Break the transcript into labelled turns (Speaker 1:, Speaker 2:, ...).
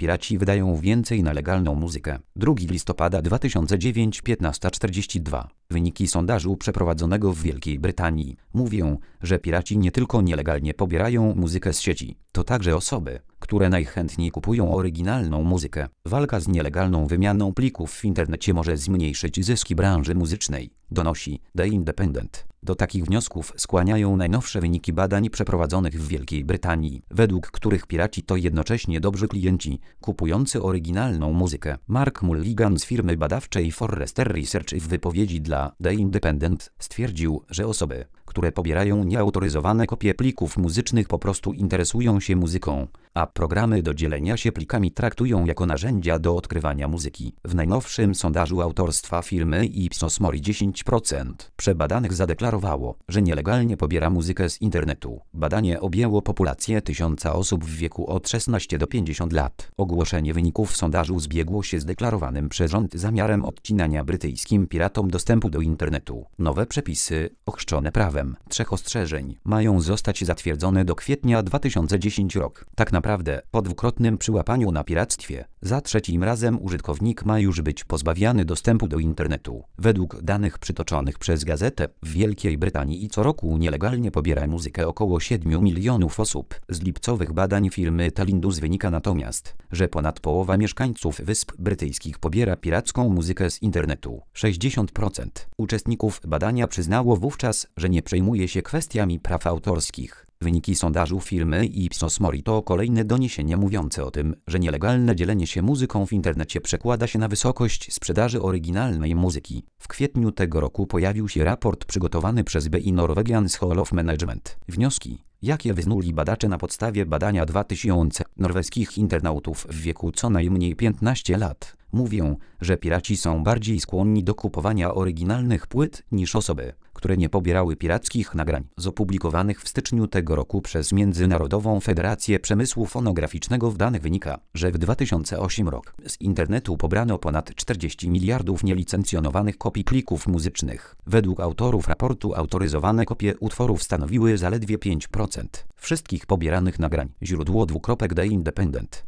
Speaker 1: piraci wydają więcej na legalną muzykę. 2 listopada 2009, 15:42. Wyniki sondażu przeprowadzonego w Wielkiej Brytanii mówią, że piraci nie tylko nielegalnie pobierają muzykę z sieci, to także osoby, które najchętniej kupują oryginalną muzykę. Walka z nielegalną wymianą plików w internecie może zmniejszyć zyski branży muzycznej, donosi The Independent. Do takich wniosków skłaniają najnowsze wyniki badań przeprowadzonych w Wielkiej Brytanii, według których piraci to jednocześnie dobrzy klienci, kupujący oryginalną muzykę. Mark Mulligan z firmy badawczej Forrester Research w wypowiedzi dla The Independent stwierdził, że osoby, które pobierają nieautoryzowane kopie plików muzycznych po prostu interesują się muzyką, a programy do dzielenia się plikami traktują jako narzędzia do odkrywania muzyki. W najnowszym sondażu autorstwa firmy Ipsos Mori 10% przebadanych zadeklarowało, że nielegalnie pobiera muzykę z internetu. Badanie objęło populację 1000 osób w wieku od 16 do 50 lat. Ogłoszenie wyników sondażu zbiegło się z deklarowanym przez rząd zamiarem odcinania brytyjskim piratom dostępu do internetu. Nowe przepisy, ochrzczone prawem 3 ostrzeżeń, mają zostać zatwierdzone do kwietnia 2010 rok. Tak naprawdę, po dwukrotnym przyłapaniu na piractwie, za trzecim razem użytkownik ma już być pozbawiany dostępu do internetu. Według danych przytoczonych przez gazetę, w Wielkiej Brytanii co roku nielegalnie pobiera muzykę około 7 milionów osób. Z lipcowych badań firmy Telindus wynika natomiast, że ponad połowa mieszkańców Wysp Brytyjskich pobiera piracką muzykę z internetu. 60% uczestników badania przyznało wówczas, że nie przejmuje się kwestiami praw autorskich. Wyniki sondażu firmy Ipsos Mori to kolejne doniesienie mówiące o tym, że nielegalne dzielenie się muzyką w internecie przekłada się na wysokość sprzedaży oryginalnej muzyki. W kwietniu tego roku pojawił się raport przygotowany przez BI Norwegian School of Management. Wnioski, jakie wysnuli badacze na podstawie badania 2000 norweskich internautów w wieku co najmniej 15 lat, mówią, że piraci są bardziej skłonni do kupowania oryginalnych płyt niż osoby, które nie pobierały pirackich nagrań. Z opublikowanych w styczniu tego roku przez Międzynarodową Federację Przemysłu Fonograficznego w danych wynika, że w 2008 roku z internetu pobrano ponad 40 miliardów nielicencjonowanych kopii plików muzycznych. Według autorów raportu autoryzowane kopie utworów stanowiły zaledwie 5% wszystkich pobieranych nagrań. Źródło: The Independent.